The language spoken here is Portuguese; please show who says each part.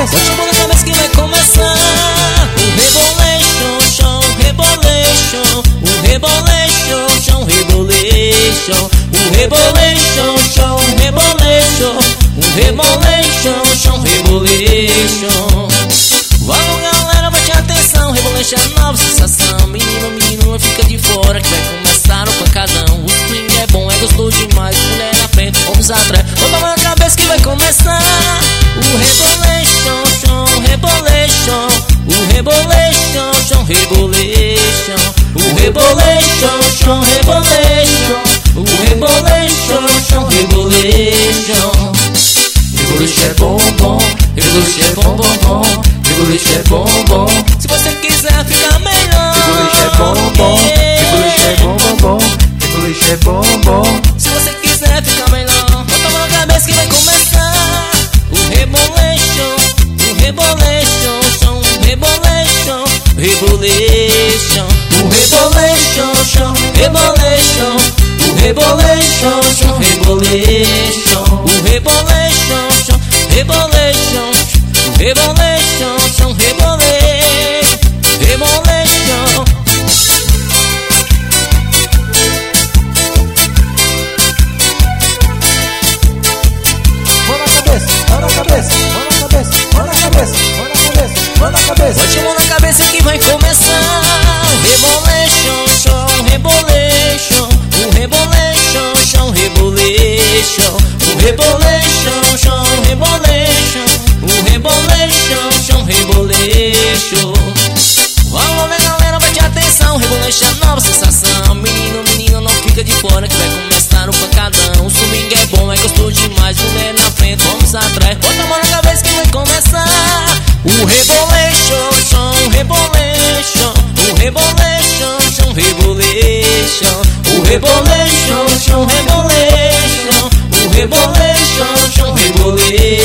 Speaker 1: cabeça.
Speaker 2: Bote a mão na cabeça que vai começar o Rebolation, chão, Rebolation. O Rebolation, chão, Rebolation. O Rebolation, chão, Rebolation. O Rebolation, chão, Rebolation. Vamos galera, bote atenção, Rebolation é nova sensação. Menino, menino, não fica de fora que vai começar o pancadão. O swing é bom, é gostoso demais. Mulher na frente, vamos atrás. Bota a mão na cabeça que vai começar o Rebolation, chão, Rebolation. O Rebolation, chão, Rebolation. O Rebolation, chão, Rebolation. O Rebolation, chão, Rebolation. Rebolation é bom, bom. Rebolation é bom, bom, bom. Rebolation é bom, bom. Se você quiser ficar melhor.
Speaker 1: Rebolation é bom, bom. Rebolation é bom, bom, bom. Rebolation é bom, bom.
Speaker 2: Se você quiser ficar melhor, bota a mão na cabeça que vai começar o Rebolation. O Rebolation, chão, Rebolation. Rebolation. O Rebolation, chão, Rebolation. O Rebolation, chão, Rebolation. O Rebolation, chão, Rebolation. O Rebolation, chão, Rebolation. Rebolation.
Speaker 1: Mão na cabeça, mão na cabeça, mão na cabeça, mão na cabeça, mão na cabeça, mão na cabeça.
Speaker 2: Bote a mão na cabeça que vai começar o Rebolation, chão, Rebolation. O Rebolation, chão, Rebolation. O Rebolation, chão, Rebolation. O Rebolation, chão, Rebolation. Vamos ver galera, bote atenção, Rebolation é nova sensação. Menino, menino, não fica de fora que vai começar o pancadão. O swing é bom, é gostoso demais. Mulher na frente, vamos atrás. Bota a mão na cabeça que vai começar o Rebolation, chão, Rebolation. O Rebolation, chão, Rebolation. O Rebolation, chão, Rebolation. O Rebolation, chão, Rebolation.